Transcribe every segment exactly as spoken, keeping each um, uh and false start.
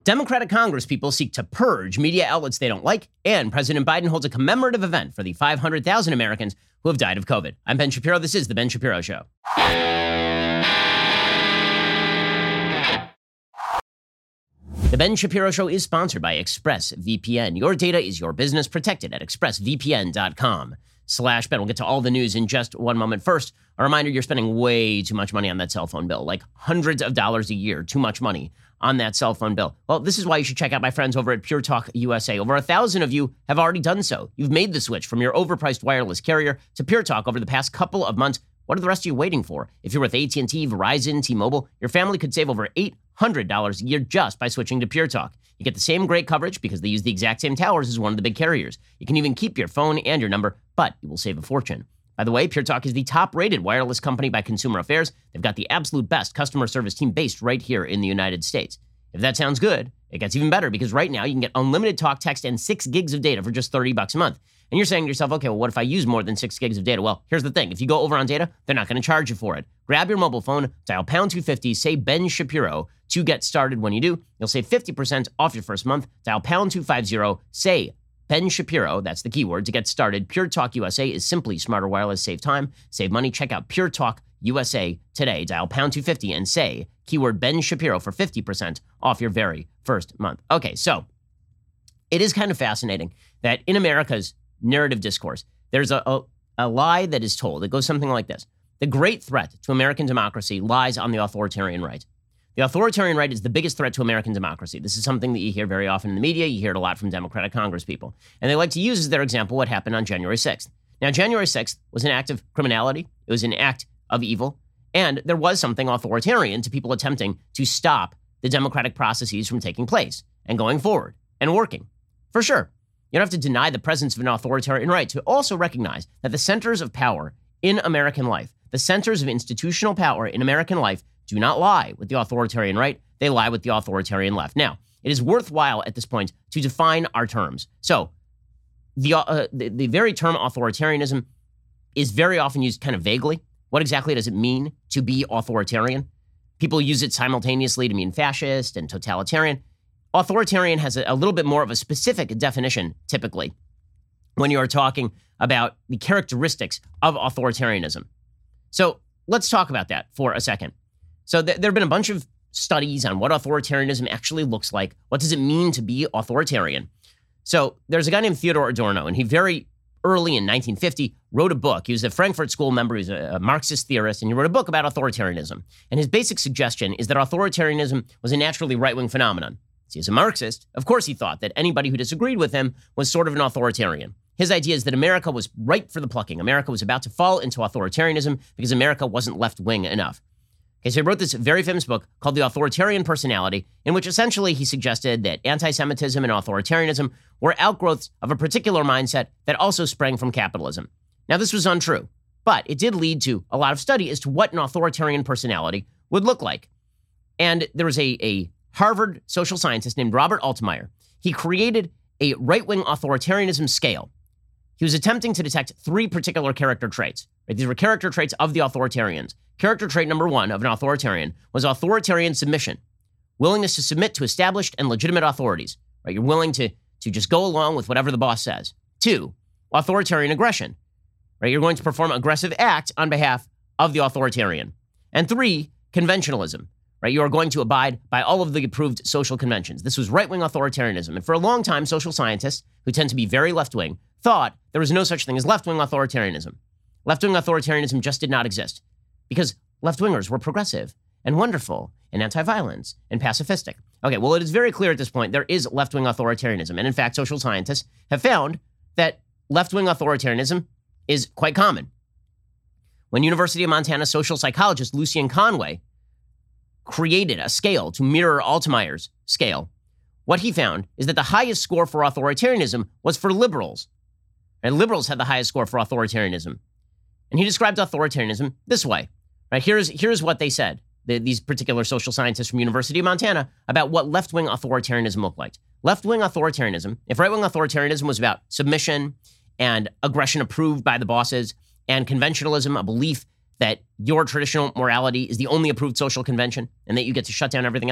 Democratic Congress people seek to purge media outlets they don't like, and President Biden holds a commemorative event for the five hundred thousand Americans who have died of COVID. I'm Ben Shapiro. This is The Ben Shapiro Show. The Ben Shapiro Show is sponsored by ExpressVPN. Your data is your business. Protected at expressvpn.com slash Ben. We'll get to all the news in just one moment. First, a reminder, you're spending way too much money on that cell phone bill, like hundreds of dollars a year, too much money on that cell phone bill. Well, this is why you should check out my friends over at Pure Talk U S A. Over a thousand of you have already done so. You've made the switch from your overpriced wireless carrier to Pure Talk over the past couple of months. What are the rest of you waiting for? If you're with A T and T, Verizon, T-Mobile, your family could save over eight hundred dollars a year just by switching to Pure Talk. You get the same great coverage because they use the exact same towers as one of the big carriers. You can even keep your phone and your number, but you will save a fortune. By the way, Pure Talk is the top-rated wireless company by Consumer Affairs. They've got the absolute best customer service team based right here in the United States. If that sounds good, it gets even better because right now you can get unlimited talk, text, and six gigs of data for just thirty bucks a month. And you're saying to yourself, okay, well, what if I use more than six gigs of data? Well, here's the thing. If you go over on data, they're not going to charge you for it. Grab your mobile phone, dial pound two fifty, say Ben Shapiro to get started. When you do, you'll save fifty percent off your first month. Dial pound two fifty, say Ben Shapiro, that's the keyword, to get started. Pure Talk U S A is simply smarter wireless. Save time, save money. Check out Pure Talk U S A today. Dial pound two fifty and say keyword Ben Shapiro for fifty percent off your very first month. Okay, so it is kind of fascinating that in America's narrative discourse, there's a, a, a lie that is told. It goes something like this. The great threat to American democracy lies on the authoritarian right. The authoritarian right is the biggest threat to American democracy. This is something that you hear very often in the media. You hear it a lot from Democratic Congress people. And they like to use as their example what happened on January sixth. Now, January sixth was an act of criminality. It was an act of evil. And there was something authoritarian to people attempting to stop the democratic processes from taking place and going forward and working. For sure. You don't have to deny the presence of an authoritarian right to also recognize that the centers of power in American life, the centers of institutional power in American life, do not lie with the authoritarian right. They lie with the authoritarian left. Now, it is worthwhile at this point to define our terms. So the, uh, the, the very term authoritarianism is very often used kind of vaguely. What exactly does it mean to be authoritarian? People use it simultaneously to mean fascist and totalitarian. Authoritarian has a, a little bit more of a specific definition, typically, when you are talking about the characteristics of authoritarianism. So let's talk about that for a second. So th- there have been a bunch of studies on what authoritarianism actually looks like. What does it mean to be authoritarian? So there's a guy named Theodore Adorno, and he very early in nineteen fifty wrote a book. He was a Frankfurt School member. He was a, a Marxist theorist, and he wrote a book about authoritarianism. And his basic suggestion is that authoritarianism was a naturally right-wing phenomenon. See, as a Marxist, of course he thought that anybody who disagreed with him was sort of an authoritarian. His idea is that America was ripe for the plucking. America was about to fall into authoritarianism because America wasn't left-wing enough. Okay, so he wrote this very famous book called The Authoritarian Personality, in which essentially he suggested that anti-Semitism and authoritarianism were outgrowths of a particular mindset that also sprang from capitalism. Now, this was untrue, but it did lead to a lot of study as to what an authoritarian personality would look like. And there was a, a Harvard social scientist named Robert Altemeyer. He created a right-wing authoritarianism scale. He was attempting to detect three particular character traits. Right? These were character traits of the authoritarians. Character trait number one of an authoritarian was authoritarian submission, willingness to submit to established and legitimate authorities. Right? You're willing to, to just go along with whatever the boss says. Two, authoritarian aggression. Right? You're going to perform aggressive acts on behalf of the authoritarian. And three, conventionalism. Right? You are going to abide by all of the approved social conventions. This was right-wing authoritarianism. And for a long time, social scientists, who tend to be very left-wing, thought there was no such thing as left-wing authoritarianism. Left-wing authoritarianism just did not exist because left-wingers were progressive and wonderful and anti-violence and pacifistic. Okay, well, it is very clear at this point there is left-wing authoritarianism. And in fact, social scientists have found that left-wing authoritarianism is quite common. When University of Montana social psychologist Lucien Conway created a scale to mirror Altemeyer's scale, what he found is that the highest score for authoritarianism was for liberals. And liberals had the highest score for authoritarianism. And he described authoritarianism this way. Right? Here's, here's what they said, the, these particular social scientists from University of Montana, about what left-wing authoritarianism looked like. Left-wing authoritarianism, if right-wing authoritarianism was about submission and aggression approved by the bosses, and conventionalism, a belief that your traditional morality is the only approved social convention and that you get to shut down everything else,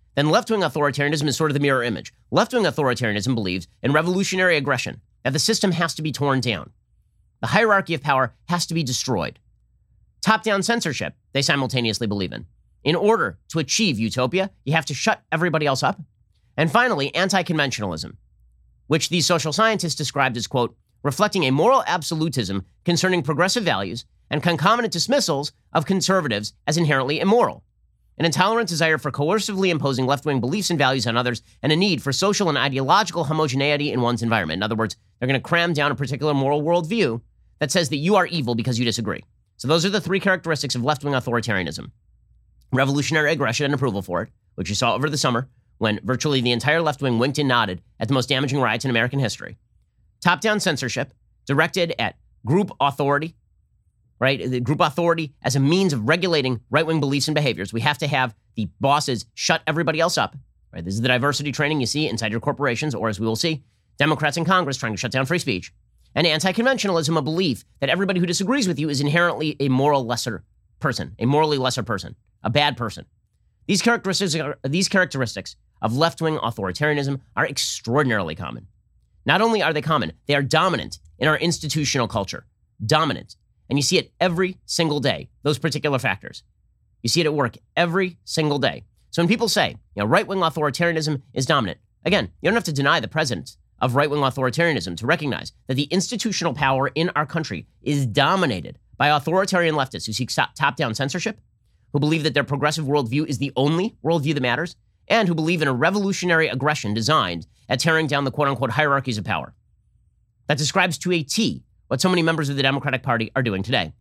then left-wing authoritarianism is sort of the mirror image. Left-wing authoritarianism believes in revolutionary aggression, that the system has to be torn down. The hierarchy of power has to be destroyed. Top-down censorship, they simultaneously believe in. In order to achieve utopia, you have to shut everybody else up. And finally, anti-conventionalism, which these social scientists described as, quote, reflecting a moral absolutism concerning progressive values and concomitant dismissals of conservatives as inherently immoral. An intolerant desire for coercively imposing left-wing beliefs and values on others, and a need for social and ideological homogeneity in one's environment. In other words, they're going to cram down a particular moral worldview that says that you are evil because you disagree. So those are the three characteristics of left-wing authoritarianism. Revolutionary aggression and approval for it, which you saw over the summer when virtually the entire left wing winked and nodded at the most damaging riots in American history. Top-down censorship directed at group authority, right? The group authority as a means of regulating right-wing beliefs and behaviors. We have to have the bosses shut everybody else up, right? This is the diversity training you see inside your corporations, or as we will see, Democrats in Congress trying to shut down free speech. And anti-conventionalism, a belief that everybody who disagrees with you is inherently a moral lesser person, a morally lesser person, a bad person. These characteristics, are, these characteristics of left-wing authoritarianism are extraordinarily common. Not only are they common, they are dominant in our institutional culture. Dominant. And you see it every single day, those particular factors. You see it at work every single day. So when people say, you know, right-wing authoritarianism is dominant, again, you don't have to deny the presence of right-wing authoritarianism to recognize that the institutional power in our country is dominated by authoritarian leftists who seek top-down censorship, who believe that their progressive worldview is the only worldview that matters, and who believe in a revolutionary aggression designed at tearing down the quote-unquote hierarchies of power. That describes to a T what so many members of the Democratic Party are doing today.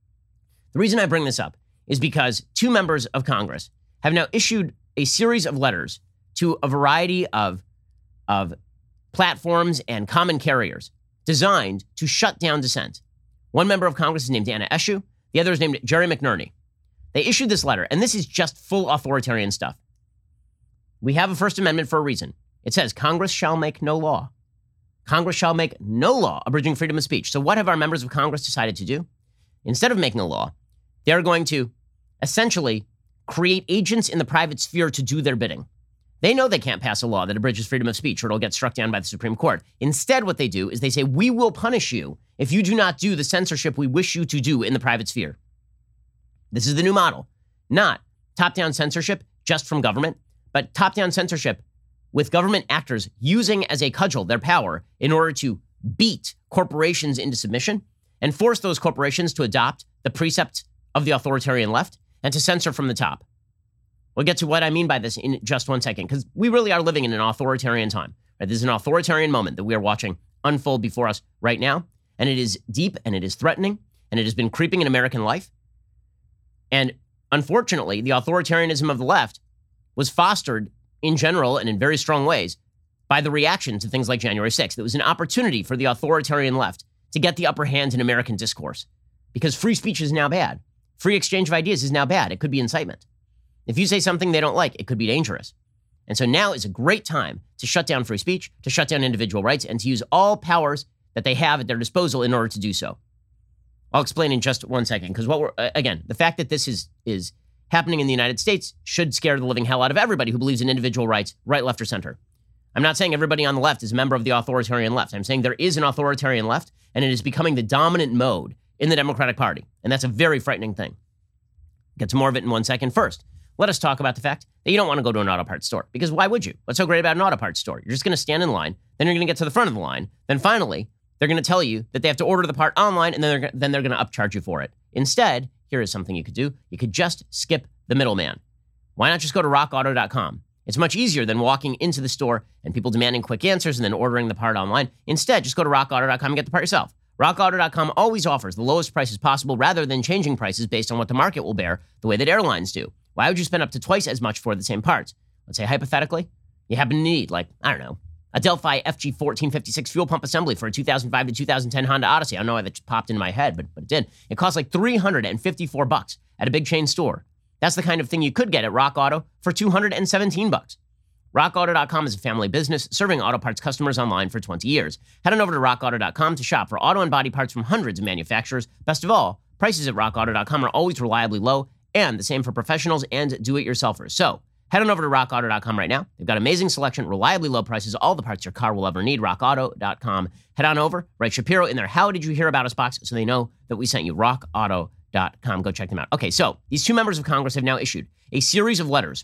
The reason I bring this up is because two members of Congress have now issued a series of letters to a variety of, of platforms and common carriers designed to shut down dissent. One member of Congress is named Anna Eshoo. The other is named Jerry McNerney. They issued this letter, and this is just full authoritarian stuff. We have a First Amendment for a reason. It says, Congress shall make no law. Congress shall make no law abridging freedom of speech. So what have our members of Congress decided to do? Instead of making a law, they're going to essentially create agents in the private sphere to do their bidding. They know they can't pass a law that abridges freedom of speech or it'll get struck down by the Supreme Court. Instead, what they do is they say, we will punish you if you do not do the censorship we wish you to do in the private sphere. This is the new model. Not top-down censorship just from government, but top-down censorship with government actors using as a cudgel their power in order to beat corporations into submission and force those corporations to adopt the precepts of the authoritarian left and to censor from the top. We'll get to what I mean by this in just one second, because we really are living in an authoritarian time. Right? This is an authoritarian moment that we are watching unfold before us right now, and it is deep and it is threatening, and it has been creeping in American life. And unfortunately, the authoritarianism of the left was fostered in general and in very strong ways by the reaction to things like January sixth. It was an opportunity for the authoritarian left to get the upper hand in American discourse because free speech is now bad. Free exchange of ideas is now bad. It could be incitement. If you say something they don't like, it could be dangerous. And so now is a great time to shut down free speech, to shut down individual rights, and to use all powers that they have at their disposal in order to do so. I'll explain in just one second, because what we're, again, the fact that this is is happening in the United States should scare the living hell out of everybody who believes in individual rights, right, left, or center. I'm not saying everybody on the left is a member of the authoritarian left. I'm saying there is an authoritarian left, and it is becoming the dominant mode in the Democratic Party. And that's a very frightening thing. Get to more of it in one second. First, let us talk about the fact that you don't want to go to an auto parts store. Because why would you? What's so great about an auto parts store? You're just going to stand in line, then you're going to get to the front of the line, then finally, they're going to tell you that they have to order the part online, and then they're, then they're going to upcharge you for it. Instead, here is something you could do. You could just skip the middleman. Why not just go to rock auto dot com? It's much easier than walking into the store and people demanding quick answers and then ordering the part online. Instead, just go to rock auto dot com and get the part yourself. rock auto dot com always offers the lowest prices possible rather than changing prices based on what the market will bear the way that airlines do. Why would you spend up to twice as much for the same parts? Let's say hypothetically, you happen to need, like, I don't know, a Delphi F G fourteen fifty-six fuel pump assembly for a two thousand five to two thousand ten Honda Odyssey. I don't know why that just popped into my head, but, but it did. It costs like three hundred fifty-four bucks at a big chain store. That's the kind of thing you could get at Rock Auto for two hundred seventeen bucks. rock auto dot com is a family business serving auto parts customers online for twenty years. Head on over to rock auto dot com to shop for auto and body parts from hundreds of manufacturers. Best of all, prices at rock auto dot com are always reliably low, and the same for professionals and do-it-yourselfers. So, Head on over to rock auto dot com right now. They've got amazing selection, reliably low prices, all the parts your car will ever need. rock auto dot com. Head on over, write Shapiro in their How Did You Hear About Us box so they know that we sent you. rock auto dot com. Go check them out. Okay, so these two members of Congress have now issued a series of letters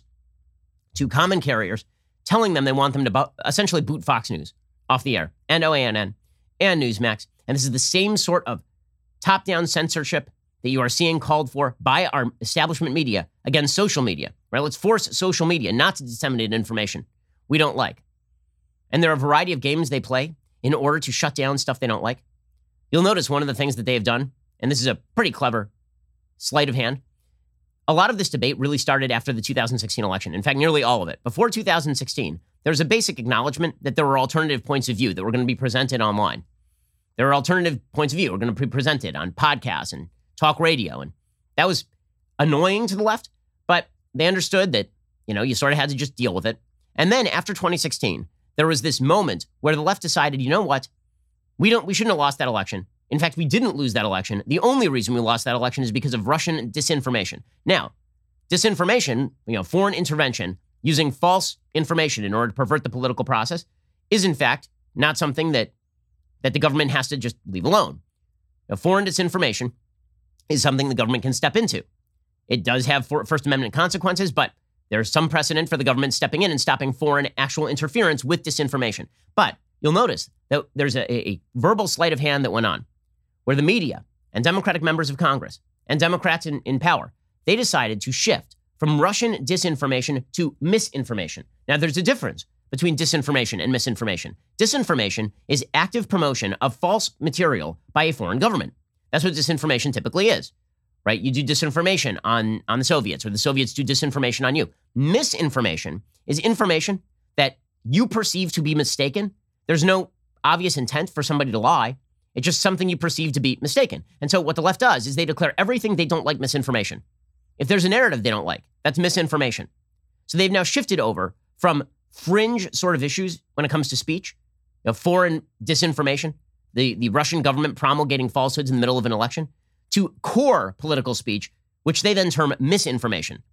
to common carriers telling them they want them to bo- essentially boot Fox News off the air, and O A N N, and Newsmax. And this is the same sort of top-down censorship that you are seeing called for by our establishment media against social media, right? Let's force social media not to disseminate information we don't like. And there are a variety of games they play in order to shut down stuff they don't like. You'll notice one of the things that they have done, and this is a pretty clever sleight of hand. A lot of this debate really started after the two thousand sixteen election. In fact, nearly all of it. Before two thousand sixteen, there was a basic acknowledgement that there were alternative points of view that were going to be presented online. There are alternative points of view that were going to be presented on podcasts and talk radio. And that was annoying to the left, but they understood that, you know, you sort of had to just deal with it. And then after twenty sixteen, there was this moment where the left decided, you know what? We don't, we shouldn't have lost that election. In fact, we didn't lose that election. The only reason we lost that election is because of Russian disinformation. Now, disinformation, you know, foreign intervention, using false information in order to pervert the political process, is in fact not something that, that the government has to just leave alone. Now, foreign disinformation is something the government can step into. It does have First Amendment consequences, but there's some precedent for the government stepping in and stopping foreign actual interference with disinformation. But you'll notice that there's a, a verbal sleight of hand that went on, where the media and Democratic members of Congress and Democrats in, in power, they decided to shift from Russian disinformation to misinformation. Now, there's a difference between disinformation and misinformation. Disinformation is active promotion of false material by a foreign government. That's what disinformation typically is, right? You do disinformation on, on the Soviets, or the Soviets do disinformation on you. Misinformation is information that you perceive to be mistaken. There's no obvious intent for somebody to lie. It's just something you perceive to be mistaken. And so what the left does is they declare everything they don't like misinformation. If there's a narrative they don't like, that's misinformation. So they've now shifted over from fringe sort of issues when it comes to speech, you know, foreign disinformation, the, the Russian government promulgating falsehoods in the middle of an election, to core political speech, which they then term misinformation.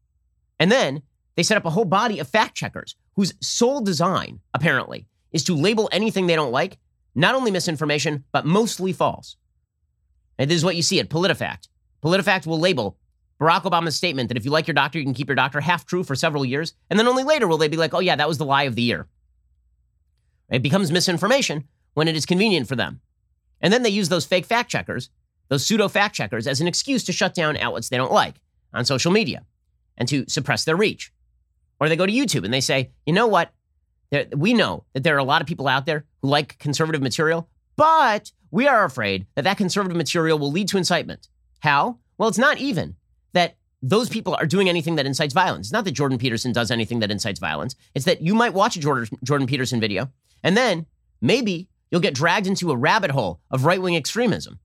And then they set up a whole body of fact checkers whose sole design, apparently, is to label anything they don't like not only misinformation, but mostly false. And this is what you see at PolitiFact. PolitiFact will label Barack Obama's statement that if you like your doctor, you can keep your doctor half true for several years. And then only later will they be like, oh yeah, that was the lie of the year. It becomes misinformation when it is convenient for them. And then they use those fake fact checkers, those pseudo fact checkers, as an excuse to shut down outlets they don't like on social media and to suppress their reach. Or they go to YouTube and they say, you know what? There, we know that there are a lot of people out there who like conservative material, but we are afraid that that conservative material will lead to incitement. How? Well, it's not even that those people are doing anything that incites violence. It's not that Jordan Peterson does anything that incites violence. It's that you might watch a Jordan, Jordan Peterson video, and then maybe you'll get dragged into a rabbit hole of right-wing extremism.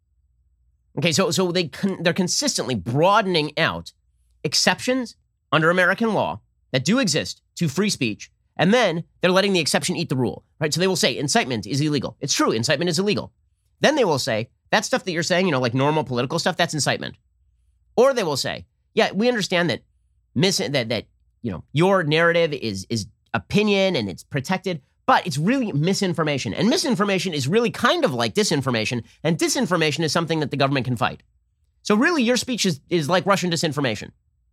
Okay, so, so they con- they're consistently broadening out exceptions under American law that do exist to free speech. And then they're letting the exception eat the rule, right? So they will say incitement is illegal. It's true, incitement is illegal. Then they will say that stuff that you're saying, you know, like normal political stuff, that's incitement. Or they will say, yeah, we understand that mis- that that you know your narrative is is opinion and it's protected, but it's really misinformation. And misinformation is really kind of like disinformation, and disinformation is something that the government can fight. So really, your speech is is like Russian disinformation.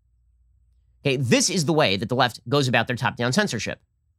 Okay, this is the way that the left goes about their top-down censorship.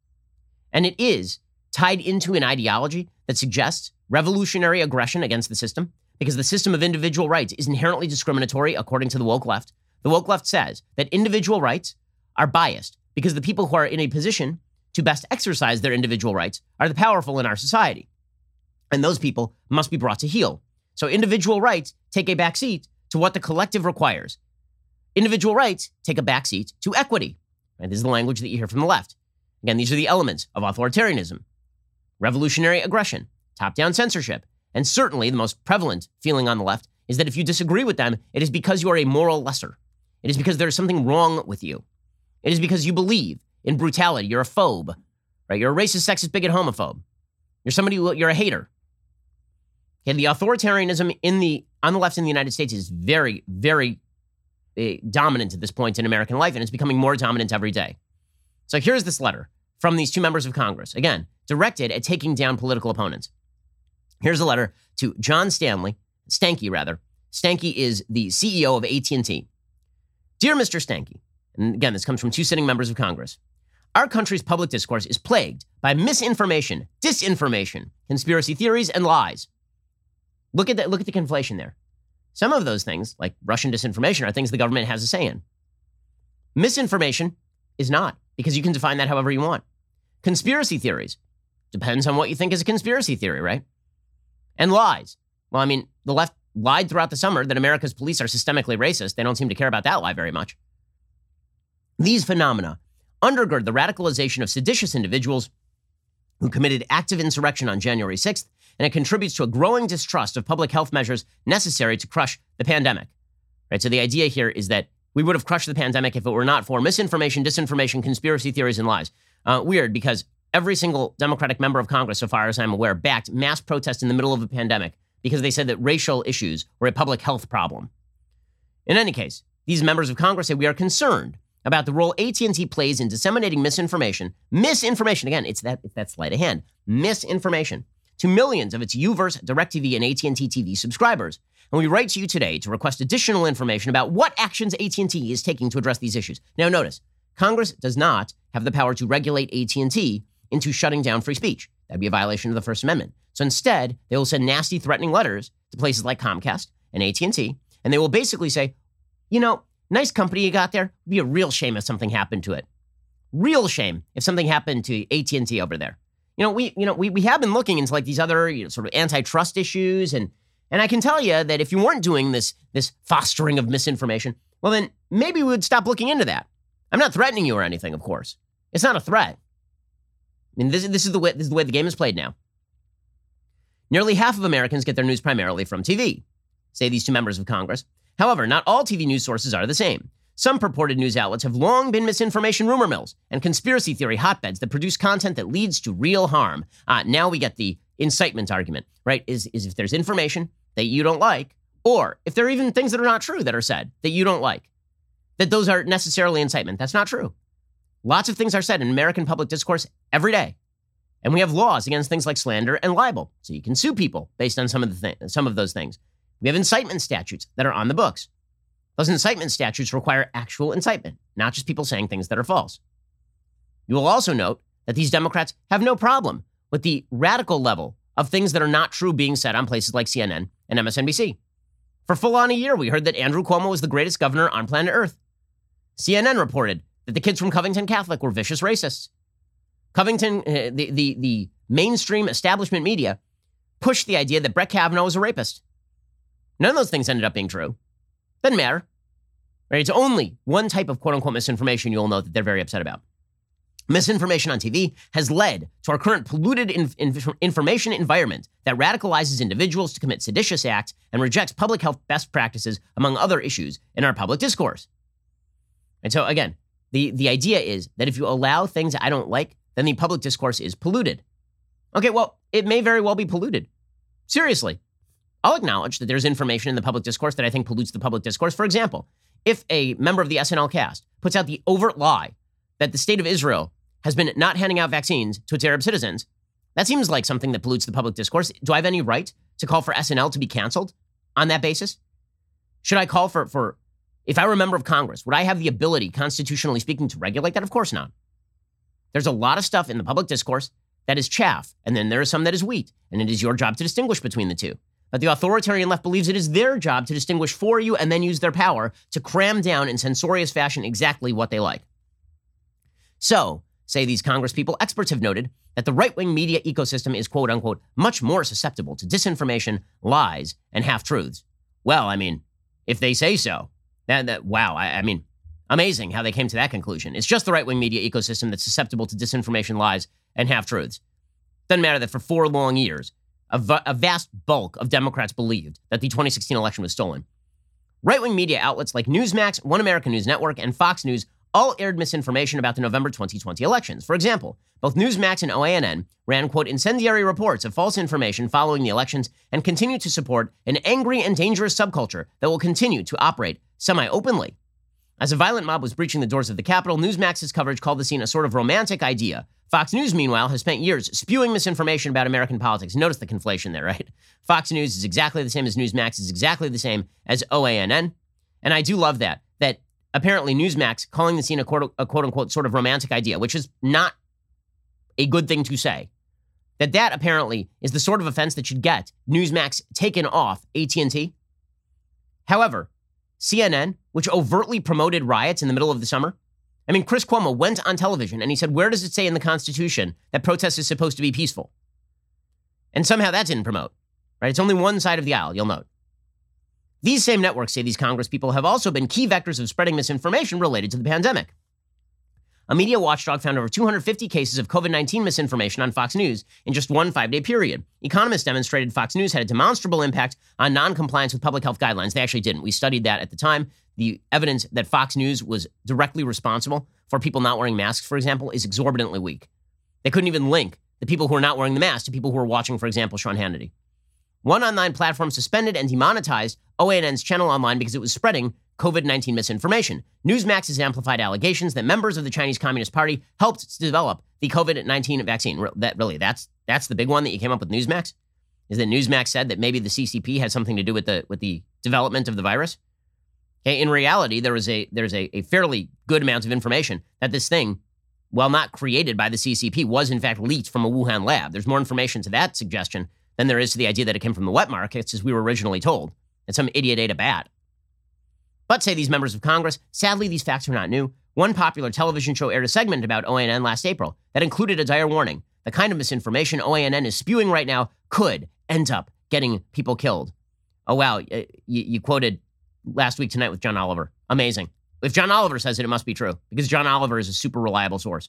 And it is tied into an ideology that suggests revolutionary aggression against the system, because the system of individual rights is inherently discriminatory according to the woke left. The woke left says that individual rights are biased because the people who are in a position to best exercise their individual rights are the powerful in our society. And those people must be brought to heel. So individual rights take a backseat to what the collective requires. Individual rights take a backseat to equity. And this is the language that you hear from the left. Again, these are the elements of authoritarianism, revolutionary aggression, top-down censorship, and certainly the most prevalent feeling on the left is that if you disagree with them, it is because you are a moral lesser. It is because there is something wrong with you. It is because you believe in brutality. You're a phobe, right? You're a racist, sexist, bigot, homophobe. You're somebody who, you're a hater. Okay, the authoritarianism in the on the left in the United States is very, very uh, dominant at this point in American life, and it's becoming more dominant every day. So here's this letter from these two members of Congress, again, directed at taking down political opponents. Here's a letter to John Stanley, Stankey rather. Stankey is the C E O of A T and T. Dear Mister Stankey, and again, this comes from two sitting members of Congress. Our country's public discourse is plagued by misinformation, disinformation, conspiracy theories, and lies. Look at that. Look at the conflation there. Some of those things, like Russian disinformation, are things the government has a say in. Misinformation is not, because you can define that however you want. Conspiracy theories depends on what you think is a conspiracy theory, right? And lies. Well, I mean, the left lied throughout the summer that America's police are systemically racist. They don't seem to care about that lie very much. These phenomena undergird the radicalization of seditious individuals who committed active insurrection on January sixth, and it contributes to a growing distrust of public health measures necessary to crush the pandemic. Right? So the idea here is that we would have crushed the pandemic if it were not for misinformation, disinformation, conspiracy theories, and lies. Uh, weird, because every single Democratic member of Congress, so far as I'm aware, backed mass protests in the middle of a pandemic because they said that racial issues were a public health problem. In any case, these members of Congress say we are concerned about the role A T and T plays in disseminating misinformation. Misinformation, again, it's that, it's that sleight of hand. Misinformation to millions of its U-verse, DirecTV, and A T and T T V subscribers. And we write to you today to request additional information about what actions A T and T is taking to address these issues. Now notice, Congress does not have the power to regulate A T and T into shutting down free speech. That'd be a violation of the First Amendment. So instead, they will send nasty, threatening letters to places like Comcast and A T and T, and they will basically say, you know, nice company you got there. It'd be a real shame if something happened to it. Real shame if something happened to A T and T over there. You know, we, you know, we, we have been looking into like these other, you know, sort of antitrust issues, and and I can tell you that if you weren't doing this this fostering of misinformation, well then maybe we would stop looking into that. I'm not threatening you or anything, of course. It's not a threat. I mean, this this is the way this is the way the game is played now. Nearly half of Americans get their news primarily from T V, say these two members of Congress. However, not all T V news sources are the same. Some purported news outlets have long been misinformation rumor mills and conspiracy theory hotbeds that produce content that leads to real harm. Uh, now we get the incitement argument, right? Is, is if there's information that you don't like, or if there are even things that are not true that are said that you don't like, that those are necessarily incitement. That's not true. Lots of things are said in American public discourse every day. And we have laws against things like slander and libel. So you can sue people based on some of the th- some of those things. We have incitement statutes that are on the books. Those incitement statutes require actual incitement, not just people saying things that are false. You will also note that these Democrats have no problem with the radical level of things that are not true being said on places like C N N and M S N B C. For full on a year, we heard that Andrew Cuomo was the greatest governor on planet Earth. C N N reported that the kids from Covington Catholic were vicious racists. Covington, uh, the, the, the mainstream establishment media, pushed the idea that Brett Kavanaugh was a rapist. None of those things ended up being true. Doesn't matter. Right? It's only one type of quote-unquote misinformation you'll know that they're very upset about. Misinformation on T V has led to our current polluted inf- inf- information environment that radicalizes individuals to commit seditious acts and rejects public health best practices, among other issues in our public discourse. And so, again, the, the idea is that if you allow things I don't like, then the public discourse is polluted. Okay, well, it may very well be polluted. Seriously. I'll acknowledge that there's information in the public discourse that I think pollutes the public discourse. For example, if a member of the S N L cast puts out the overt lie that the state of Israel has been not handing out vaccines to its Arab citizens, that seems like something that pollutes the public discourse. Do I have any right to call for S N L to be canceled on that basis? Should I call for, for, if I were a member of Congress, would I have the ability, constitutionally speaking, to regulate that? Of course not. There's a lot of stuff in the public discourse that is chaff, and then there is some that is wheat, and it is your job to distinguish between the two. But the authoritarian left believes it is their job to distinguish for you and then use their power to cram down in censorious fashion exactly what they like. So, say these Congress people, experts have noted that the right-wing media ecosystem is, quote unquote, much more susceptible to disinformation, lies, and half-truths. Well, I mean, if they say so, that, that wow, I, I mean, amazing how they came to that conclusion. It's just the right-wing media ecosystem that's susceptible to disinformation, lies, and half-truths. Doesn't matter that for four long years, A, v- a vast bulk of Democrats believed that the twenty sixteen election was stolen. Right-wing media outlets like Newsmax, One American News Network, and Fox News all aired misinformation about the November twenty twenty elections. For example, both Newsmax and O A N N ran, quote, incendiary reports of false information following the elections and continue to support an angry and dangerous subculture that will continue to operate semi-openly As a violent mob was breaching the doors of the Capitol, Newsmax's coverage called the scene a sort of romantic idea. Fox News, meanwhile, has spent years spewing misinformation about American politics. Notice the conflation there, right? Fox News is exactly the same as Newsmax, is exactly the same as O A N N. And I do love that, that apparently Newsmax calling the scene a quote, a quote-unquote sort of romantic idea, which is not a good thing to say, that that apparently is the sort of offense that should get Newsmax taken off A T and T. However, C N N, which overtly promoted riots in the middle of the summer, I mean, Chris Cuomo went on television and he said, where does it say in the Constitution that protest is supposed to be peaceful? And somehow that didn't promote, right? It's only one side of the aisle, you'll note. These same networks, say these Congress people, have also been key vectors of spreading misinformation related to the pandemic. A media watchdog found over two hundred fifty cases of COVID nineteen misinformation on Fox News in just one five-day period. Economists demonstrated Fox News had a demonstrable impact on non-compliance with public health guidelines. They actually didn't. We studied that at the time. The evidence that Fox News was directly responsible for people not wearing masks, for example, is exorbitantly weak. They couldn't even link the people who are not wearing the mask to people who are watching, for example, Sean Hannity. One online platform suspended and demonetized O A N N's channel online because it was spreading COVID nineteen misinformation. Newsmax has amplified allegations that members of the Chinese Communist Party helped to develop the COVID nineteen vaccine. That really, that's that's the big one that you came up with, Newsmax? Is that Newsmax said that maybe the C C P had something to do with the with the development of the virus? Okay, in reality, there was a there's a, a fairly good amount of information that this thing, while not created by the C C P, was in fact leaked from a Wuhan lab. There's more information to that suggestion than there is to the idea that it came from the wet markets, as we were originally told, and some idiot ate a bat. But, say these members of Congress, sadly, these facts are not new. One popular television show aired a segment about O A N N last April that included a dire warning. The kind of misinformation O A N N is spewing right now could end up getting people killed. Oh, wow. You, you quoted Last Week Tonight with John Oliver. Amazing. If John Oliver says it, it must be true, because John Oliver is a super reliable source.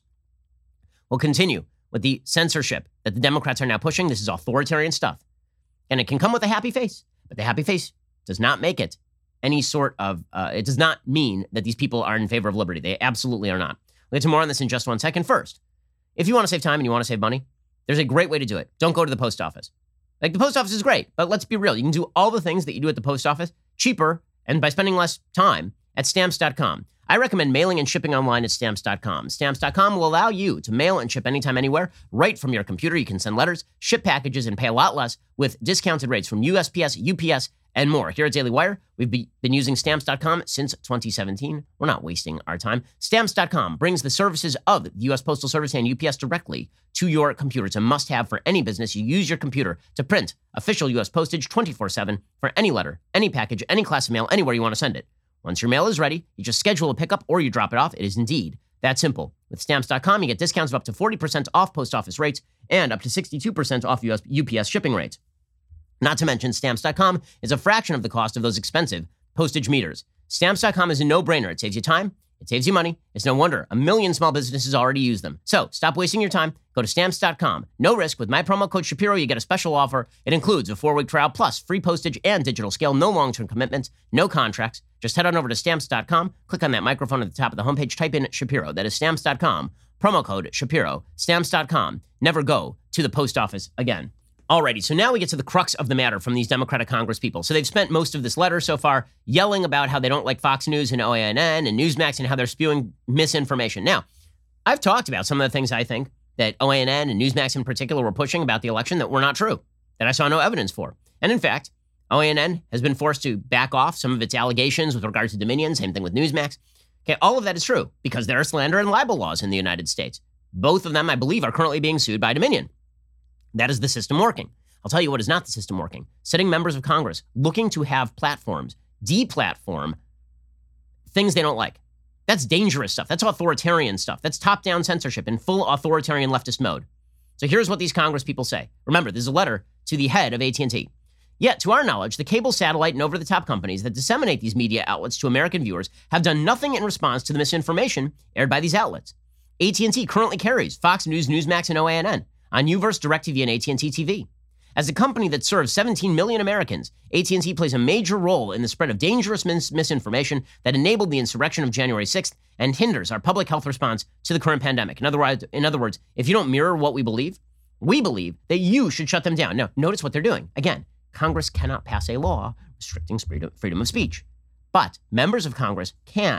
We'll continue with the censorship that the Democrats are now pushing. This is authoritarian stuff. And it can come with a happy face, but the happy face does not make it any sort of, uh, it does not mean that these people are in favor of liberty. They absolutely are not. We'll get to more on this in just one second. First, if you want to save time and you want to save money, there's a great way to do it. Don't go to the post office. Like, the post office is great, but let's be real. You can do all the things that you do at the post office cheaper and by spending less time at stamps dot com. I recommend mailing and shipping online at stamps dot com. Stamps dot com will allow you to mail and ship anytime, anywhere, right from your computer. You can send letters, ship packages, and pay a lot less with discounted rates from U S P S, U P S, and more. Here at Daily Wire, we've be, been using stamps dot com since twenty seventeen. We're not wasting our time. Stamps dot com brings the services of the U S Postal Service and U P S directly to your computer. It's a must-have for any business. You use your computer to print official U S postage twenty-four seven for any letter, any package, any class of mail, anywhere you want to send it. Once your mail is ready, you just schedule a pickup or you drop it off. It is indeed that simple. With stamps dot com, you get discounts of up to forty percent off post office rates and up to sixty-two percent off U S, U P S shipping rates. Not to mention, stamps dot com is a fraction of the cost of those expensive postage meters. stamps dot com is a no-brainer. It saves you time. It saves you money. It's no wonder a million small businesses already use them. So stop wasting your time. Go to stamps dot com. No risk. With my promo code Shapiro, you get a special offer. It includes a four-week trial plus free postage and digital scale. No long-term commitments. No contracts. Just head on over to stamps dot com. Click on that microphone at the top of the homepage. Type in Shapiro. That is stamps dot com. Promo code Shapiro. stamps dot com. Never go to the post office again. Alrighty, so now we get to the crux of the matter from these Democratic Congress people. So they've spent most of this letter so far yelling about how they don't like Fox News and O A N N and Newsmax and how they're spewing misinformation. Now, I've talked about some of the things I think that O A N N and Newsmax in particular were pushing about the election that were not true, that I saw no evidence for. And in fact, O A N N has been forced to back off some of its allegations with regard to Dominion, same thing with Newsmax. Okay, all of that is true because there are slander and libel laws in the United States. Both of them, I believe, are currently being sued by Dominion. That is the system working. I'll tell you what is not the system working. Sitting members of Congress looking to have platforms deplatform things they don't like. That's dangerous stuff. That's authoritarian stuff. That's top-down censorship in full authoritarian leftist mode. So here's what these Congress people say. Remember, this is a letter to the head of A T and T. Yet, to our knowledge, the cable, satellite, and over-the-top companies that disseminate these media outlets to American viewers have done nothing in response to the misinformation aired by these outlets. A T and T currently carries Fox News, Newsmax, and O A N N on Uverse, DirecTV, and A T and T T V. As a company that serves seventeen million Americans, A T and T plays a major role in the spread of dangerous mis- misinformation that enabled the insurrection of January sixth and hinders our public health response to the current pandemic. In other words, in other words, if you don't mirror what we believe, we believe that you should shut them down. Now, notice what they're doing. Again, Congress cannot pass a law restricting freedom of speech, but members of Congress can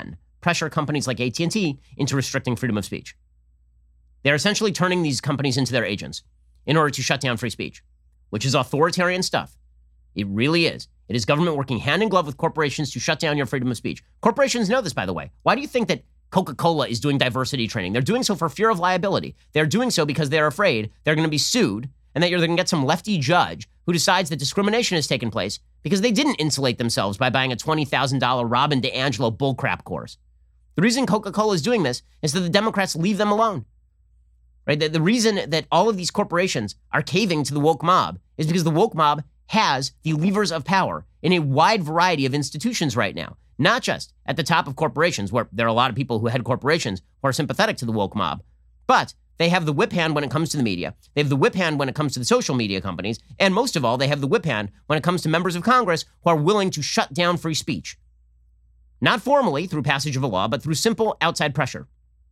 pressure companies like A T and T into restricting freedom of speech. They're essentially turning these companies into their agents in order to shut down free speech, which is authoritarian stuff. It really is. It is government working hand in glove with corporations to shut down your freedom of speech. Corporations know this, by the way. Why do you think that Coca-Cola is doing diversity training? They're doing so for fear of liability. They're doing so because they're afraid they're going to be sued and that you're going to get some lefty judge who decides that discrimination has taken place because they didn't insulate themselves by buying a twenty thousand dollars Robin DiAngelo bullcrap course. The reason Coca-Cola is doing this is that the Democrats leave them alone. Right? The, the reason that all of these corporations are caving to the woke mob is because the woke mob has the levers of power in a wide variety of institutions right now. Not just at the top of corporations, where there are a lot of people who head corporations who are sympathetic to the woke mob, but they have the whip hand when it comes to the media. They have the whip hand when it comes to the social media companies. And most of all, they have the whip hand when it comes to members of Congress who are willing to shut down free speech. Not formally through passage of a law, but through simple outside pressure.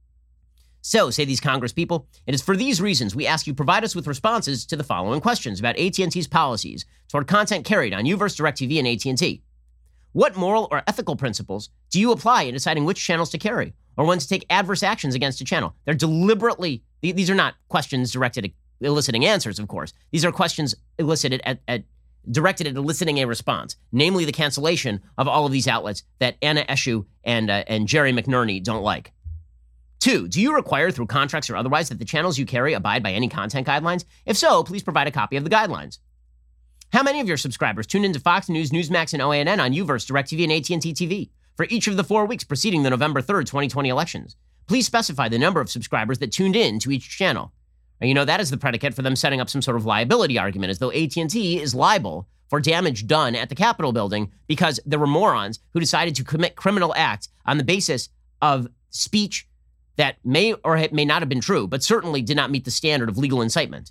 So, say these Congress people, it is for these reasons we ask you provide us with responses to the following questions about A T and T's policies toward content carried on U-verse, DirecTV, and A T and T. What moral or ethical principles do you apply in deciding which channels to carry or when to take adverse actions against a channel? They're deliberately, these are not questions directed at eliciting answers, of course. These are questions elicited at, at directed at eliciting a response, namely the cancellation of all of these outlets that Anna Eshoo and, uh, and Jerry McNerney don't like. Two, do you require through contracts or otherwise that the channels you carry abide by any content guidelines? If so, please provide a copy of the guidelines. How many of your subscribers tuned into Fox News, Newsmax, and O A N N on U-verse, DirecTV, and A T and T T V for each of the four weeks preceding the November third, twenty twenty elections? Please specify the number of subscribers that tuned in to each channel. And you know, that is the predicate for them setting up some sort of liability argument, as though A T and T is liable for damage done at the Capitol building because there were morons who decided to commit criminal acts on the basis of speech that may or may not have been true, but certainly did not meet the standard of legal incitement.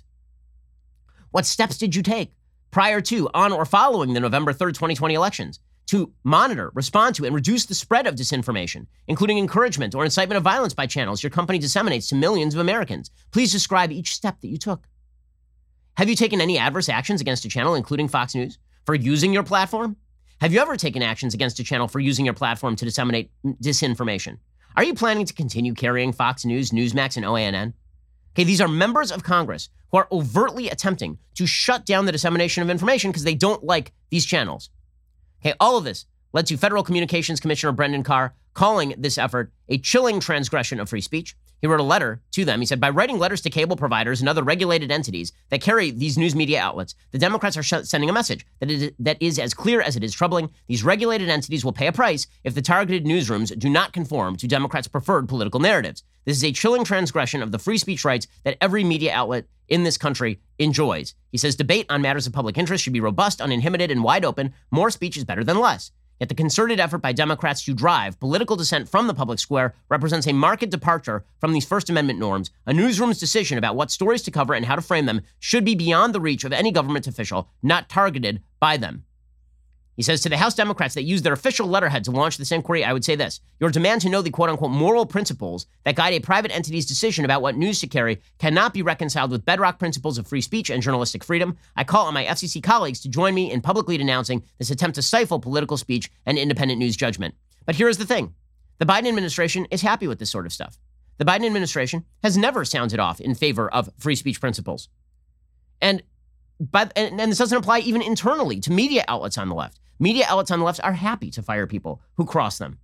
What steps did you take prior to, on, or following the November third, twenty twenty elections to monitor, respond to, and reduce the spread of disinformation, including encouragement or incitement of violence by channels your company disseminates to millions of Americans? Please describe each step that you took. Have you taken any adverse actions against a channel, including Fox News, for using your platform? Have you ever taken actions against a channel for using your platform to disseminate disinformation? Are you planning to continue carrying Fox News, Newsmax, and O A N N? Okay, these are members of Congress who are overtly attempting to shut down the dissemination of information because they don't like these channels. Okay, all of this led to Federal Communications Commissioner Brendan Carr calling this effort a chilling transgression of free speech. He wrote a letter to them. He said, by writing letters to cable providers and other regulated entities that carry these news media outlets, the Democrats are sh- sending a message that is, that is as clear as it is troubling. These regulated entities will pay a price if the targeted newsrooms do not conform to Democrats' preferred political narratives. This is a chilling transgression of the free speech rights that every media outlet in this country enjoys. He says, debate on matters of public interest should be robust, uninhibited, and wide open. More speech is better than less. Yet the concerted effort by Democrats to drive political dissent from the public square represents a marked departure from these First Amendment norms. A newsroom's decision about what stories to cover and how to frame them should be beyond the reach of any government official, not targeted by them. He says to the House Democrats that used their official letterhead to launch this inquiry, I would say this: your demand to know the quote-unquote moral principles that guide a private entity's decision about what news to carry cannot be reconciled with bedrock principles of free speech and journalistic freedom. I call on my F C C colleagues to join me in publicly denouncing this attempt to stifle political speech and independent news judgment. But here is the thing. The Biden administration is happy with this sort of stuff. The Biden administration has never sounded off in favor of free speech principles. And, but, and, and this doesn't apply even internally to media outlets on the left. Media outlets on the left are happy to fire people who cross them.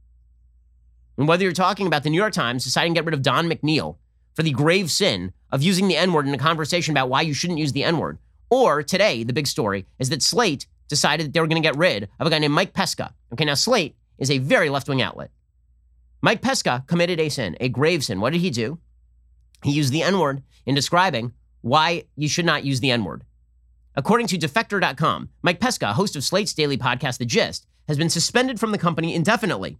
And whether you're talking about the New York Times deciding to get rid of Don McNeil for the grave sin of using the N-word in a conversation about why you shouldn't use the N-word, or today, the big story is that Slate decided that they were going to get rid of a guy named Mike Pesca. Okay, now Slate is a very left-wing outlet. Mike Pesca committed a sin, a grave sin. What did he do? He used the N-word in describing why you should not use the N-word. According to Defector dot com, Mike Pesca, host of Slate's daily podcast, The Gist, has been suspended from the company indefinitely.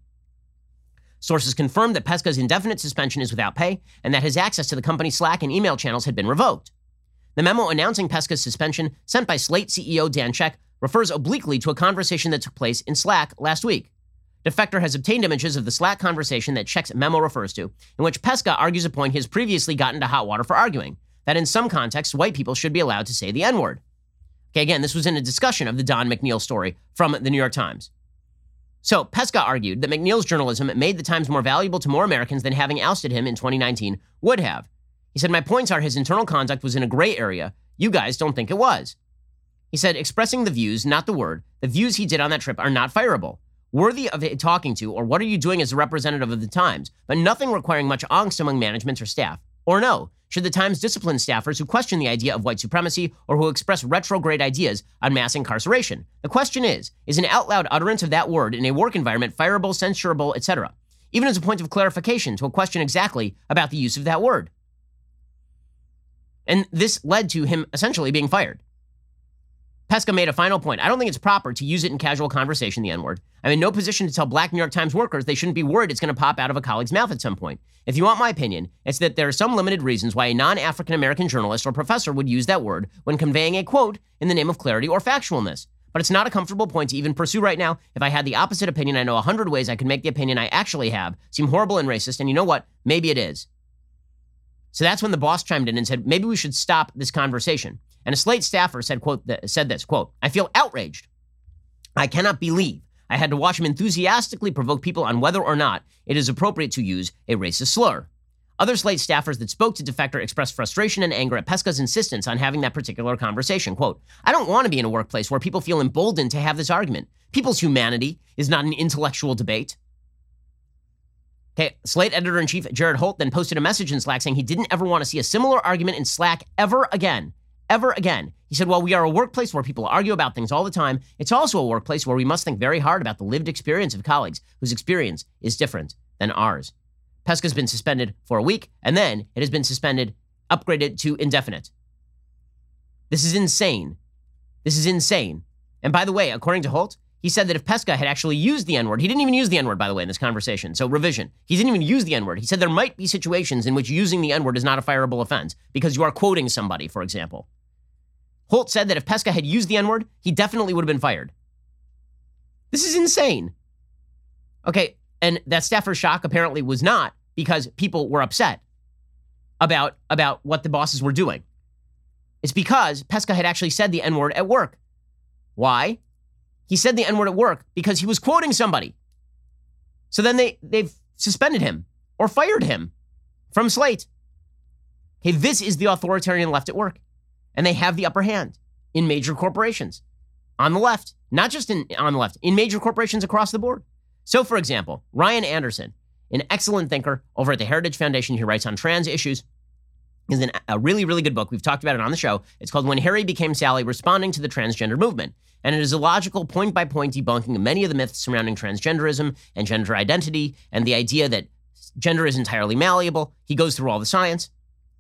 Sources confirmed that Pesca's indefinite suspension is without pay and that his access to the company's Slack and email channels had been revoked. The memo announcing Pesca's suspension, sent by Slate C E O Dan Sheck, refers obliquely to a conversation that took place in Slack last week. Defector has obtained images of the Slack conversation that Sheck's memo refers to, in which Pesca argues a point he has previously gotten into hot water for arguing, that in some contexts, white people should be allowed to say the N-word. Okay, again, this was in a discussion of the Don McNeil story from the New York Times. So Pesca argued that McNeil's journalism made the Times more valuable to more Americans than having ousted him in twenty nineteen would have. He said, my points are his internal conduct was in a gray area. You guys don't think it was. He said, expressing the views, not the word, the views he did on that trip are not fireable, worthy of it talking to, or what are you doing as a representative of the Times, but nothing requiring much angst among management or staff. Or no, should the Times discipline staffers who question the idea of white supremacy or who express retrograde ideas on mass incarceration? The question is, is an out-loud utterance of that word in a work environment fireable, censurable, et cetera, even as a point of clarification to a question exactly about the use of that word? And this led to him essentially being fired. Pesca made a final point. I don't think it's proper to use it in casual conversation, the N-word. I'm in no position to tell black New York Times workers they shouldn't be worried it's going to pop out of a colleague's mouth at some point. If you want my opinion, it's that there are some limited reasons why a non-African-American journalist or professor would use that word when conveying a quote in the name of clarity or factualness. But it's not a comfortable point to even pursue right now. If I had the opposite opinion, I know a hundred ways I could make the opinion I actually have seem horrible and racist, and you know what? Maybe it is. So that's when the boss chimed in and said, maybe we should stop this conversation. And a Slate staffer said, quote, th- said this, quote, I feel outraged. I cannot believe I had to watch him enthusiastically provoke people on whether or not it is appropriate to use a racist slur. Other Slate staffers that spoke to Defector expressed frustration and anger at Pesca's insistence on having that particular conversation. Quote, I don't want to be in a workplace where people feel emboldened to have this argument. People's humanity is not an intellectual debate. Okay, Slate editor-in-chief Jared Holt then posted a message in Slack saying he didn't ever want to see a similar argument in Slack ever again. Ever again. He said, while we are a workplace where people argue about things all the time, it's also a workplace where we must think very hard about the lived experience of colleagues whose experience is different than ours. Pesca's been suspended for a week, and then it has been suspended, upgraded to indefinite. This is insane. This is insane. And by the way, according to Holt, he said that if Pesca had actually used the N-word, he didn't even use the N-word, by the way, in this conversation. So revision. He didn't even use the N-word. He said there might be situations in which using the N-word is not a fireable offense because you are quoting somebody, for example. Holt said that if Pesca had used the N-word, he definitely would have been fired. This is insane. Okay, and that staffer's shock apparently was not because people were upset about, about what the bosses were doing. It's because Pesca had actually said the N-word at work. Why? He said the N-word at work because he was quoting somebody. So then they, they've suspended him or fired him from Slate. Okay, this is the authoritarian left at work. And they have the upper hand in major corporations on the left, not just in on the left, in major corporations across the board. So, for example, Ryan Anderson, an excellent thinker over at the Heritage Foundation, he writes on trans issues, is an, a really, really good book. We've talked about it on the show. It's called When Harry Became Sally, Responding to the Transgender Movement. And it is a logical point-by-point debunking of many of the myths surrounding transgenderism and gender identity and the idea that gender is entirely malleable. He goes through all the science.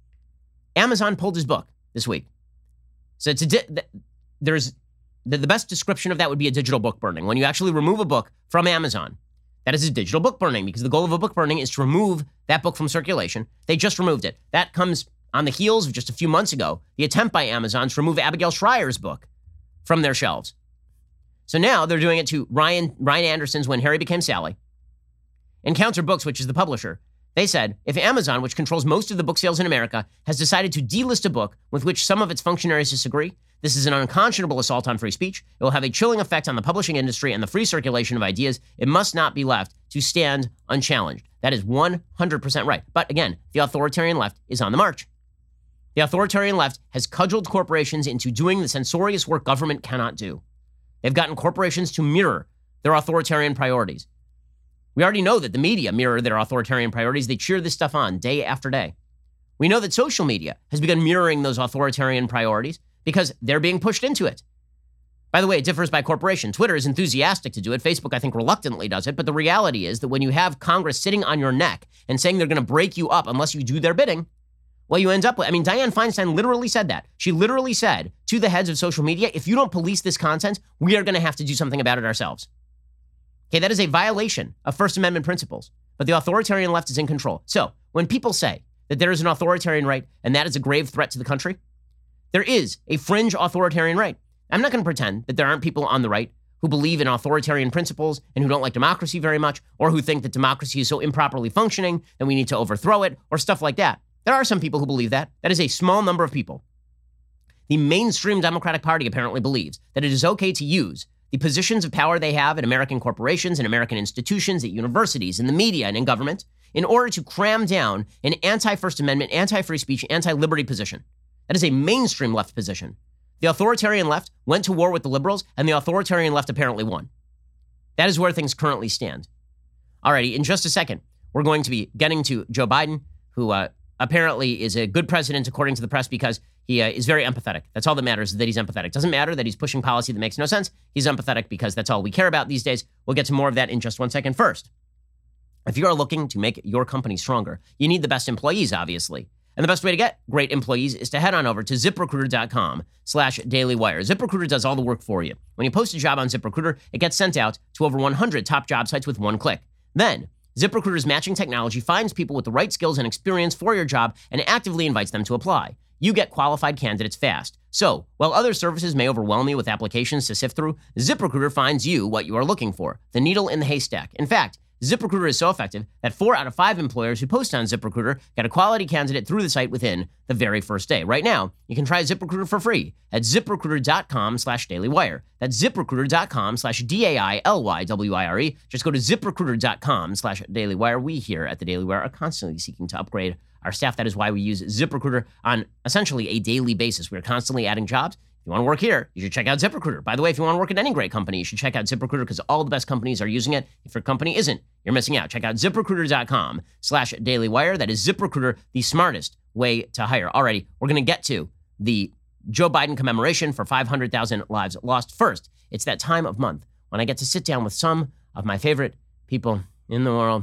Amazon pulled his book this week. So it's a di- there's the, the best description of that would be a digital book burning. When you actually remove a book from Amazon, that is a digital book burning because the goal of a book burning is to remove that book from circulation. They just removed it. That comes on the heels of just a few months ago, the attempt by Amazon to remove Abigail Schreier's book from their shelves. So now they're doing it to Ryan, Ryan Anderson's When Harry Became Sally. Encounter Books, which is the publisher, they said, if Amazon, which controls most of the book sales in America, has decided to delist a book with which some of its functionaries disagree, this is an unconscionable assault on free speech. It will have a chilling effect on the publishing industry and the free circulation of ideas. It must not be left to stand unchallenged. That is one hundred percent right. But again, the authoritarian left is on the march. The authoritarian left has cudgeled corporations into doing the censorious work government cannot do. They've gotten corporations to mirror their authoritarian priorities. We already know that the media mirror their authoritarian priorities. They cheer this stuff on day after day. We know that social media has begun mirroring those authoritarian priorities because they're being pushed into it. By the way, it differs by corporation. Twitter is enthusiastic to do it. Facebook, I think, reluctantly does it. But the reality is that when you have Congress sitting on your neck and saying they're going to break you up unless you do their bidding, well, you end up with, I mean, Dianne Feinstein literally said that. She literally said to the heads of social media, if you don't police this content, we are going to have to do something about it ourselves. Okay, that is a violation of First Amendment principles, but the authoritarian left is in control. So when people say that there is an authoritarian right and that is a grave threat to the country, there is a fringe authoritarian right. I'm not going to pretend that there aren't people on the right who believe in authoritarian principles and who don't like democracy very much, or who think that democracy is so improperly functioning that we need to overthrow it, or stuff like that. There are some people who believe that. That is a small number of people. The mainstream Democratic Party apparently believes that it is okay to use the positions of power they have in American corporations and American institutions, at universities, in the media, and in government, in order to cram down an anti-First Amendment, anti-free speech, anti-liberty position. That is a mainstream left position. The authoritarian left went to war with the liberals, and the authoritarian left apparently won. That is where things currently stand. Alrighty, in just a second, we're going to be getting to Joe Biden, who uh, apparently is a good president according to the press because he uh, is very empathetic. That's all that matters, is that he's empathetic. Doesn't matter that he's pushing policy that makes no sense. He's empathetic because that's all we care about these days. We'll get to more of that in just one second. First, if you are looking to make your company stronger, you need the best employees, obviously. And the best way to get great employees is to head on over to ZipRecruiter.com slash dailywire. ZipRecruiter does all the work for you. When you post a job on ZipRecruiter, it gets sent out to over one hundred top job sites with one click. Then, ZipRecruiter's matching technology finds people with the right skills and experience for your job and actively invites them to apply. You get qualified candidates fast. So, while other services may overwhelm you with applications to sift through, ZipRecruiter finds you what you are looking for, the needle in the haystack. In fact, ZipRecruiter is so effective that four out of five employers who post on ZipRecruiter get a quality candidate through the site within the very first day. Right now, you can try ZipRecruiter for free at ZipRecruiter.com slash dailywire. That's ZipRecruiter.com slash D-A-I-L-Y-W-I-R-E. Just go to ZipRecruiter.com slash dailywire. We here at the Daily Wire are constantly seeking to upgrade our staff. That is why we use ZipRecruiter on essentially a daily basis. We are constantly adding jobs. If you want to work here, you should check out ZipRecruiter. By the way, if you want to work at any great company, you should check out ZipRecruiter because all the best companies are using it. If your company isn't, you're missing out. Check out ZipRecruiter.com slash dailywire. That is ZipRecruiter, the smartest way to hire. Alrighty, we're going to get to the Joe Biden commemoration for five hundred thousand lives lost. First, it's that time of month when I get to sit down with some of my favorite people in the world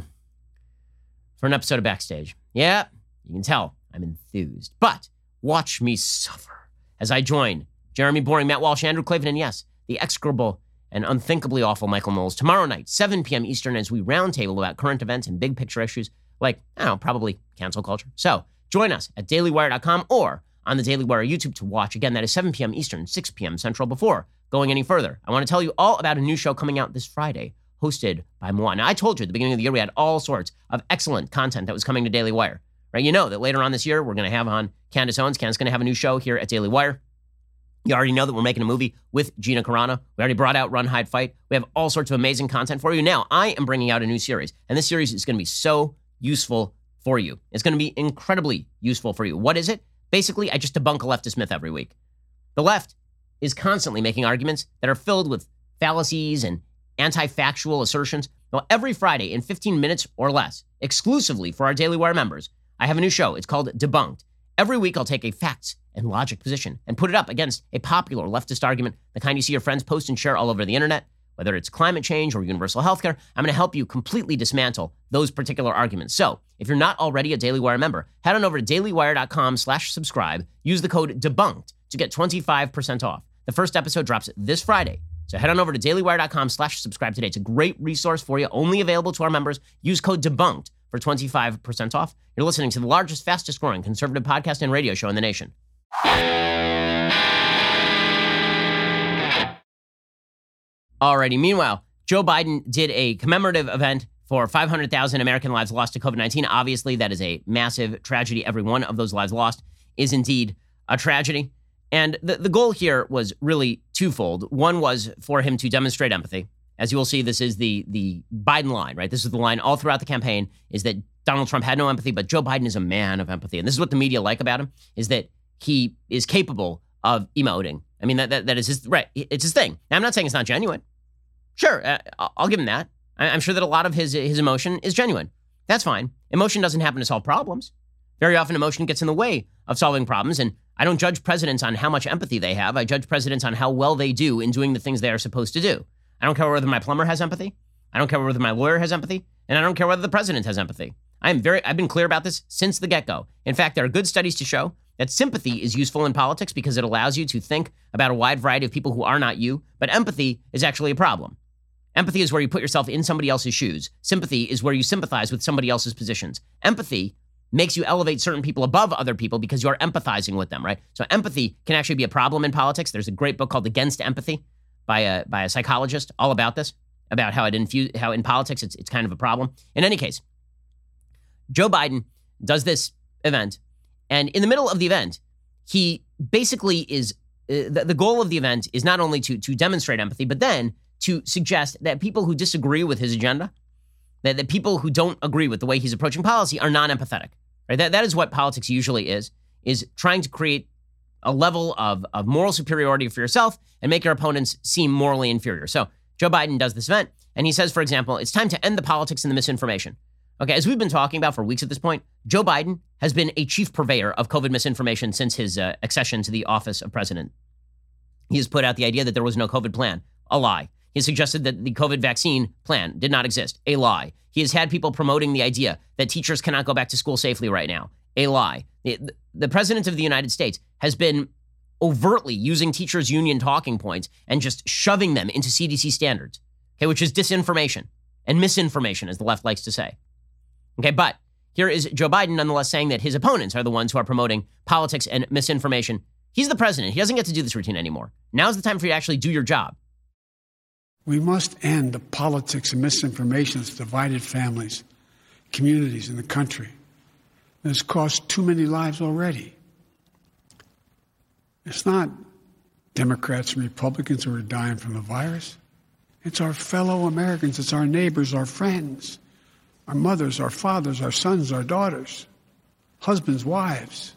for an episode of Backstage. Yeah, you can tell I'm enthused. But watch me suffer as I join Jeremy Boring, Matt Walsh, Andrew Klavan, and yes, the execrable and unthinkably awful Michael Knowles tomorrow night, seven p.m. Eastern, as we roundtable about current events and big picture issues like, I don't know, probably cancel culture. So join us at dailywire dot com or on the Daily Wire YouTube to watch. Again, that is seven p.m. Eastern, six p.m. Central. Before going any further, I want to tell you all about a new show coming out this Friday, hosted by Moi. Now, I told you at the beginning of the year we had all sorts of excellent content that was coming to Daily Wire. Right? You know that later on this year, we're going to have on Candace Owens. Candace is going to have a new show here at Daily Wire. You already know that we're making a movie with Gina Carano. We already brought out Run, Hide, Fight. We have all sorts of amazing content for you. Now, I am bringing out a new series, and this series is going to be so useful for you. It's going to be incredibly useful for you. What is it? Basically, I just debunk a leftist myth every week. The left is constantly making arguments that are filled with fallacies and anti-factual assertions. Well, every Friday in fifteen minutes or less, exclusively for our Daily Wire members, I have a new show. It's called Debunked. Every week, I'll take a facts and logic position and put it up against a popular leftist argument, the kind you see your friends post and share all over the internet. Whether it's climate change or universal healthcare, I'm going to help you completely dismantle those particular arguments. So if you're not already a Daily Wire member, head on over to dailywire.com slash subscribe. Use the code DEBUNKED to get twenty-five percent off. The first episode drops this Friday. So head on over to dailywire.com slash subscribe today. It's a great resource for you, only available to our members. Use code DEBUNKED for twenty-five percent off. You're listening to the largest, fastest growing conservative podcast and radio show in the nation. Alrighty, meanwhile, Joe Biden did a commemorative event for five hundred thousand American lives lost to COVID nineteen. Obviously, that is a massive tragedy. Every one of those lives lost is indeed a tragedy. And the, the goal here was really twofold. One was for him to demonstrate empathy. As you will see, this is the, the Biden line, right? This is the line all throughout the campaign, is that Donald Trump had no empathy, but Joe Biden is a man of empathy. And this is what the media like about him, is that he is capable of emoting. I mean, that that, that is his, right, it's his thing. Now, I'm not saying it's not genuine. Sure, uh, I'll give him that. I, I'm sure that a lot of his, his emotion is genuine. That's fine. Emotion doesn't happen to solve problems. Very often, emotion gets in the way of solving problems, and I don't judge presidents on how much empathy they have. I judge presidents on how well they do in doing the things they are supposed to do. I don't care whether my plumber has empathy. I don't care whether my lawyer has empathy. And I don't care whether the president has empathy. I am very, I've been clear about this since the get-go. In fact, there are good studies to show that sympathy is useful in politics because it allows you to think about a wide variety of people who are not you, but empathy is actually a problem. Empathy is where you put yourself in somebody else's shoes. Sympathy is where you sympathize with somebody else's positions. Empathy makes you elevate certain people above other people because you're empathizing with them, right? So empathy can actually be a problem in politics. There's a great book called Against Empathy by a by a psychologist all about this, about how it infuse how in politics it's it's kind of a problem. In any case, Joe Biden does this event, and in the middle of the event, he basically is uh, the, the goal of the event is not only to, to demonstrate empathy, but then to suggest that people who disagree with his agenda, that the people who don't agree with the way he's approaching policy are non-empathetic. Right? That, that is what politics usually is, is trying to create a level of, of moral superiority for yourself and make your opponents seem morally inferior. So Joe Biden does this event, and he says, for example, it's time to end the politics and the misinformation. Okay, as we've been talking about for weeks at this point, Joe Biden has been a chief purveyor of COVID misinformation since his uh, accession to the office of president. He has put out the idea that there was no COVID plan, a lie. He has suggested that the COVID vaccine plan did not exist, a lie. He has had people promoting the idea that teachers cannot go back to school safely right now, a lie. The, the president of the United States has been overtly using teachers' union talking points and just shoving them into C D C standards, okay, which is disinformation and misinformation, as the left likes to say. Okay, but here is Joe Biden nonetheless saying that his opponents are the ones who are promoting politics and misinformation. He's the president. He doesn't get to do this routine anymore. Now's the time for you to actually do your job. We must end the politics and misinformation that's divided families, communities, in the country. It has cost too many lives already. It's not Democrats and Republicans who are dying from the virus. It's our fellow Americans. It's our neighbors, our friends, our mothers, our fathers, our sons, our daughters, husbands, wives.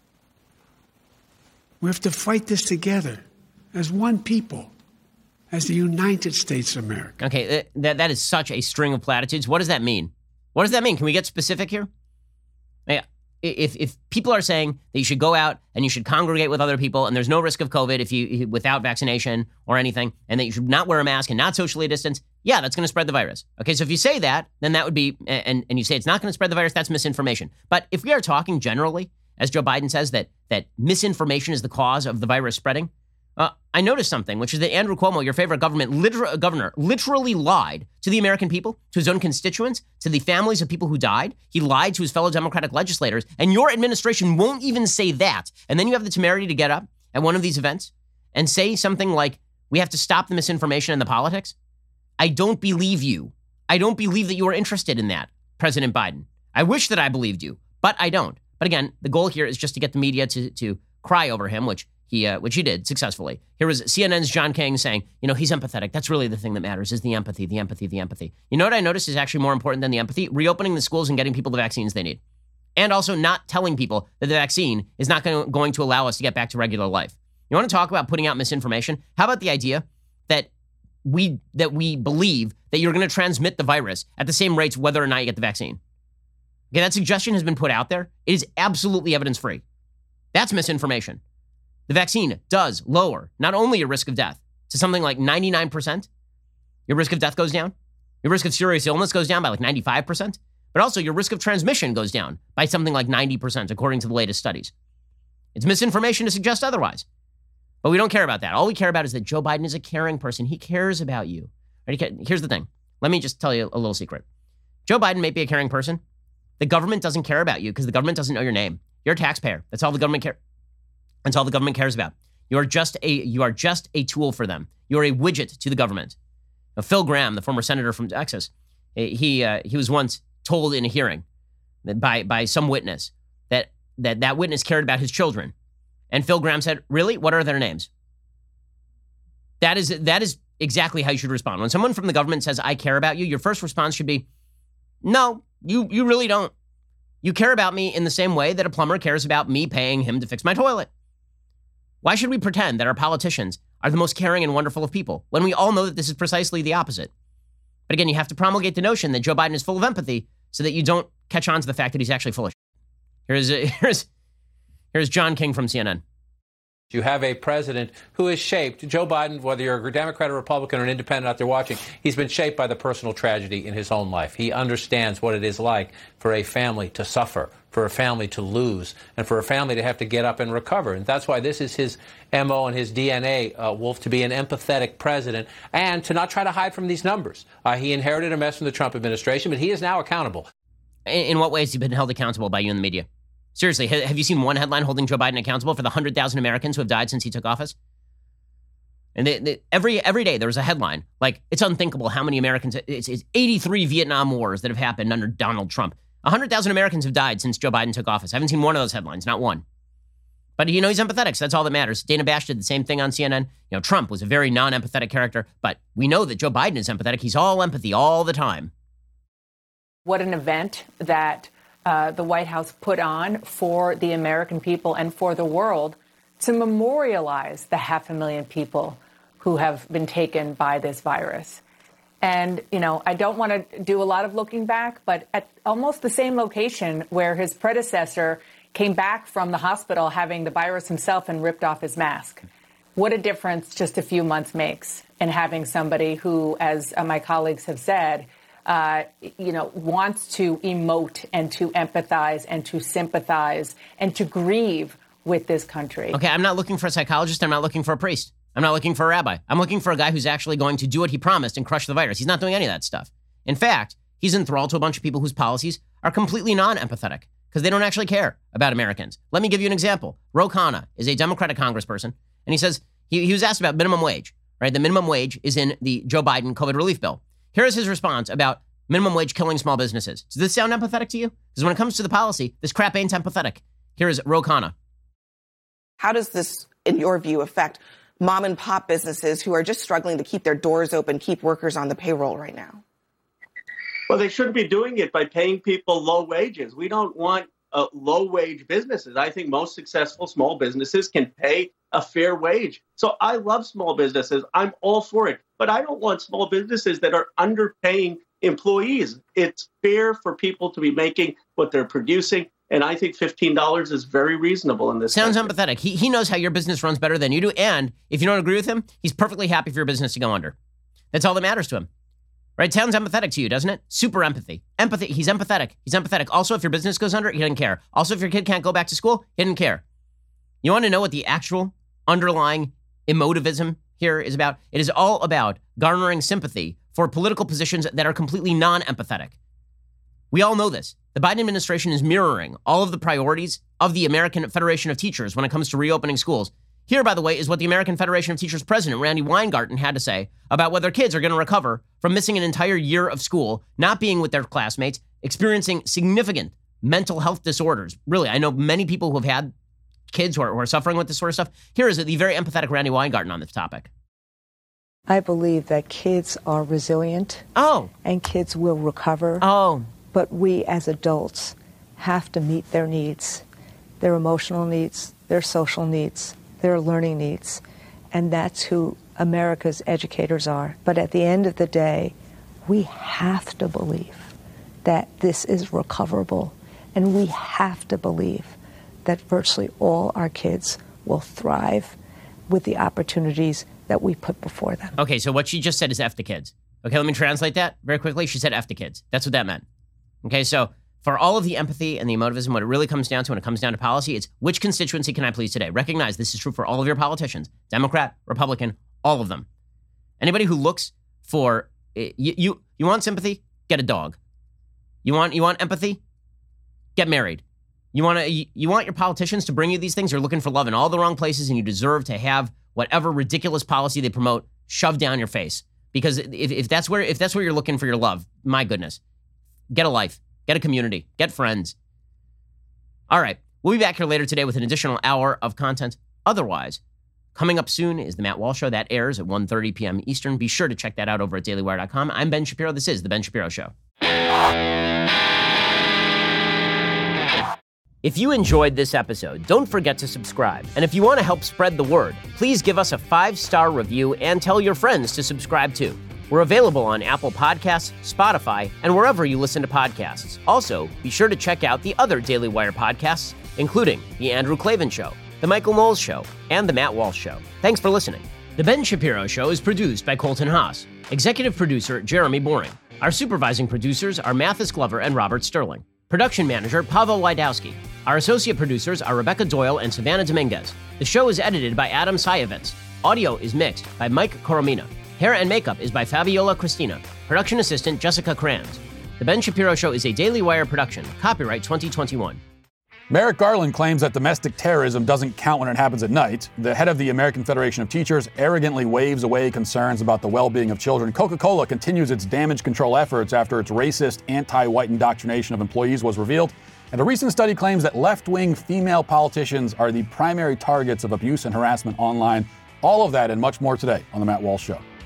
We have to fight this together as one people, as the United States of America. Okay, that, that is such a string of platitudes. What does that mean? What does that mean? Can we get specific here? Yeah. If if people are saying that you should go out and you should congregate with other people and there's no risk of COVID if you without vaccination or anything, and that you should not wear a mask and not socially distance, yeah, that's going to spread the virus. Okay, so if you say that, then that would be, and, and you say it's not going to spread the virus, that's misinformation. But if we are talking generally, as Joe Biden says, that that misinformation is the cause of the virus spreading, Uh, I noticed something, which is that Andrew Cuomo, your favorite government liter- governor, literally lied to the American people, to his own constituents, to the families of people who died. He lied to his fellow Democratic legislators, and your administration won't even say that. And then you have the temerity to get up at one of these events and say something like, we have to stop the misinformation and the politics. I don't believe you. I don't believe that you are interested in that, President Biden. I wish that I believed you, but I don't. But again, the goal here is just to get the media to, to cry over him, which He, uh, which he did successfully. Here was C N N's John King saying, you know, he's empathetic. That's really the thing that matters, is the empathy, the empathy, the empathy. You know what I noticed is actually more important than the empathy? Reopening the schools and getting people the vaccines they need. And also not telling people that the vaccine is not gonna, going to allow us to get back to regular life. You want to talk about putting out misinformation? How about the idea that we that we believe that you're going to transmit the virus at the same rates whether or not you get the vaccine? Okay, that suggestion has been put out there. It is absolutely evidence-free. That's misinformation. The vaccine does lower not only your risk of death to something like ninety-nine percent, your risk of death goes down, your risk of serious illness goes down by like ninety-five percent, but also your risk of transmission goes down by something like ninety percent, according to the latest studies. It's misinformation to suggest otherwise. But we don't care about that. All we care about is that Joe Biden is a caring person. He cares about you. Here's the thing. Let me just tell you a little secret. Joe Biden may be a caring person. The government doesn't care about you because the government doesn't know your name. You're a taxpayer. That's all the government cares. That's all the government cares about. You are just a you are just a tool for them. You are a widget to the government. Now, Phil Gramm, the former senator from Texas, he uh, he was once told in a hearing that by by some witness that that that witness cared about his children, and Phil Gramm said, "Really? What are their names?" That is that is exactly how you should respond. When someone from the government says, "I care about you," your first response should be, "No, you you really don't. You care about me in the same way that a plumber cares about me paying him to fix my toilet." Why should we pretend that our politicians are the most caring and wonderful of people when we all know that this is precisely the opposite? But again, you have to promulgate the notion that Joe Biden is full of empathy so that you don't catch on to the fact that he's actually full of shit. Here's, here's, here's John King from C N N. You have a president who is shaped, Joe Biden, whether you're a Democrat or Republican or an independent out there watching, he's been shaped by the personal tragedy in his own life. He understands what it is like for a family to suffer, for a family to lose, and for a family to have to get up and recover. And that's why this is his M O and his D N A, uh, Wolf, to be an empathetic president and to not try to hide from these numbers. Uh, he inherited a mess from the Trump administration, but he is now accountable. In, in what ways has he been held accountable by you in the media? Seriously, have you seen one headline holding Joe Biden accountable for the one hundred thousand Americans who have died since he took office? And they, they, every every day there was a headline like, it's unthinkable how many Americans, it's, it's eighty-three Vietnam Wars that have happened under Donald Trump. one hundred thousand Americans have died since Joe Biden took office. I haven't seen one of those headlines, not one. But, you know, he's empathetic, so that's all that matters. Dana Bash did the same thing on C N N. You know, Trump was a very non-empathetic character, but we know that Joe Biden is empathetic. He's all empathy all the time. What an event that uh, the White House put on for the American people and for the world to memorialize the half a million people who have been taken by this virus. And, you know, I don't want to do a lot of looking back, but at almost the same location where his predecessor came back from the hospital having the virus himself and ripped off his mask. What a difference just a few months makes in having somebody who, as uh, my colleagues have said, uh, you know, wants to emote and to empathize and to sympathize and to grieve with this country. Okay, I'm not looking for a psychologist. I'm not looking for a priest. I'm not looking for a rabbi. I'm looking for a guy who's actually going to do what he promised and crush the virus. He's not doing any of that stuff. In fact, he's enthralled to a bunch of people whose policies are completely non-empathetic because they don't actually care about Americans. Let me give you an example. Ro Khanna is a Democratic congressperson, and he says he, he was asked about minimum wage, right? The minimum wage is in the Joe Biden COVID relief bill. Here is his response about minimum wage killing small businesses. Does this sound empathetic to you? Because when it comes to the policy, this crap ain't empathetic. Here is Ro Khanna. How does this, in your view, affect mom and pop businesses who are just struggling to keep their doors open, keep workers on the payroll right now? Well, they shouldn't be doing it by paying people low wages. We don't want uh, low-wage businesses. I think most successful small businesses can pay a fair wage. So I love small businesses. I'm all for it. But I don't want small businesses that are underpaying employees. It's fair for people to be making what they're producing. And I think fifteen dollars is very reasonable in this. Sounds country. empathetic. He he knows how your business runs better than you do. And if you don't agree with him, he's perfectly happy for your business to go under. That's all that matters to him. Right? Sounds empathetic to you, doesn't it? Super empathy. Empathy. He's empathetic. He's empathetic. Also, if your business goes under, he doesn't care. Also, if your kid can't go back to school, he doesn't care. You want to know what the actual underlying emotivism here is about? It is all about garnering sympathy for political positions that are completely non-empathetic. We all know this. The Biden administration is mirroring all of the priorities of the American Federation of Teachers when it comes to reopening schools. Here, by the way, is what the American Federation of Teachers president, Randy Weingarten, had to say about whether kids are going to recover from missing an entire year of school, not being with their classmates, experiencing significant mental health disorders. Really, I know many people who have had kids who are, who are suffering with this sort of stuff. Here is the very empathetic Randy Weingarten on this topic. I believe that kids are resilient. Oh. And kids will recover. Oh. But we as adults have to meet their needs, their emotional needs, their social needs, their learning needs. And that's who America's educators are. But at the end of the day, we have to believe that this is recoverable. And we have to believe that virtually all our kids will thrive with the opportunities that we put before them. Okay, so what she just said is F the kids. Okay, let me translate that very quickly. She said F the kids. That's what that meant. Okay, so for all of the empathy and the emotivism, what it really comes down to when it comes down to policy, it's which constituency can I please today? Recognize this is true for all of your politicians, Democrat, Republican, all of them. Anybody who looks for, you, you, you want sympathy? Get a dog. You want, you want empathy? Get married. You want to, you, you want your politicians to bring you these things? You're looking for love in all the wrong places, and you deserve to have whatever ridiculous policy they promote shoved down your face. Because if, if that's where if that's where you're looking for your love, my goodness, get a life, get a community, get friends. All right, we'll be back here later today with an additional hour of content. Otherwise, coming up soon is the Matt Walsh Show. That airs at one thirty p.m. Eastern. Be sure to check that out over at daily wire dot com. I'm Ben Shapiro. This is The Ben Shapiro Show. If you enjoyed this episode, don't forget to subscribe. And if you want to help spread the word, please give us a five-star review and tell your friends to subscribe too. We're available on Apple Podcasts, Spotify, and wherever you listen to podcasts. Also, be sure to check out the other Daily Wire podcasts, including The Andrew Klavan Show, The Michael Knowles Show, and The Matt Walsh Show. Thanks for listening. The Ben Shapiro Show is produced by Colton Haas. Executive producer, Jeremy Boring. Our supervising producers are Mathis Glover and Robert Sterling. Production manager, Pavel Wydowski. Our associate producers are Rebecca Doyle and Savannah Dominguez. The show is edited by Adam Sayevitz. Audio is mixed by Mike Coromina. Hair and makeup is by Fabiola Cristina. Production assistant, Jessica Kranz. The Ben Shapiro Show is a Daily Wire production. Copyright twenty twenty-one. Merrick Garland claims that domestic terrorism doesn't count when it happens at night. The head of the American Federation of Teachers arrogantly waves away concerns about the well-being of children. Coca-Cola continues its damage control efforts after its racist, anti-white indoctrination of employees was revealed. And a recent study claims that left-wing female politicians are the primary targets of abuse and harassment online. All of that and much more today on The Matt Walsh Show.